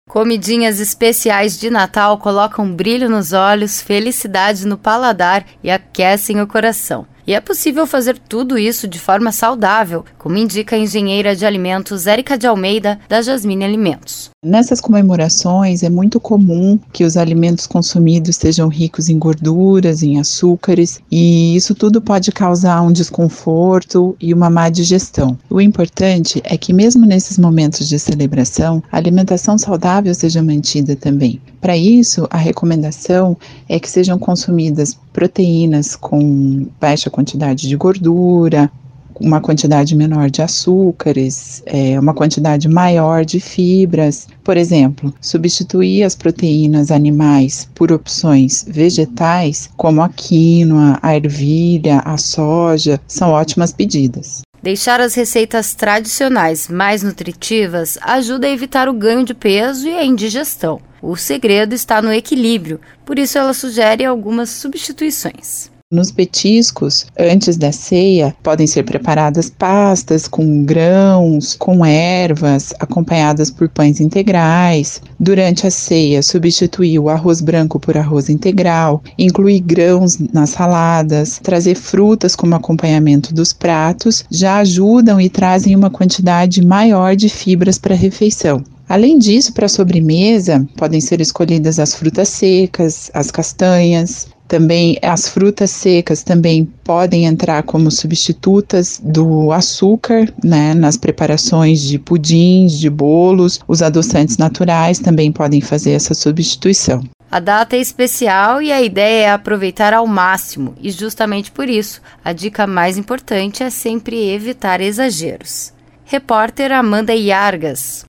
Comidinhas especiais de Natal colocam brilho nos olhos, felicidade no paladar e aquecem o coração. E é possível fazer tudo isso de forma saudável, como indica a engenheira de alimentos Érica de Almeida, da Jasmine Alimentos. Nessas comemorações é muito comum que os alimentos consumidos sejam ricos em gorduras, em açúcares, e isso tudo pode causar um desconforto e uma má digestão. O importante é que mesmo nesses momentos de celebração, a alimentação saudável seja mantida também. Para isso, a recomendação é que sejam consumidas proteínas com baixa quantidade de gordura, uma quantidade menor de açúcares, uma quantidade maior de fibras. Por exemplo, substituir as proteínas animais por opções vegetais, como a quinoa, a ervilha, a soja, são ótimas pedidas. Deixar as receitas tradicionais mais nutritivas ajuda a evitar o ganho de peso e a indigestão. O segredo está no equilíbrio, por isso ela sugere algumas substituições. Nos petiscos, antes da ceia, podem ser preparadas pastas com grãos, com ervas, acompanhadas por pães integrais. Durante a ceia, substituir o arroz branco por arroz integral, incluir grãos nas saladas, trazer frutas como acompanhamento dos pratos, já ajudam e trazem uma quantidade maior de fibras para a refeição. Além disso, para a sobremesa, podem ser escolhidas as frutas secas, as castanhas. Também as frutas secas também podem entrar como substitutas do açúcar, nas preparações de pudins, de bolos. Os adoçantes naturais também podem fazer essa substituição. A data é especial e a ideia é aproveitar ao máximo, e justamente por isso, a dica mais importante é sempre evitar exageros. Repórter Amanda Iargas.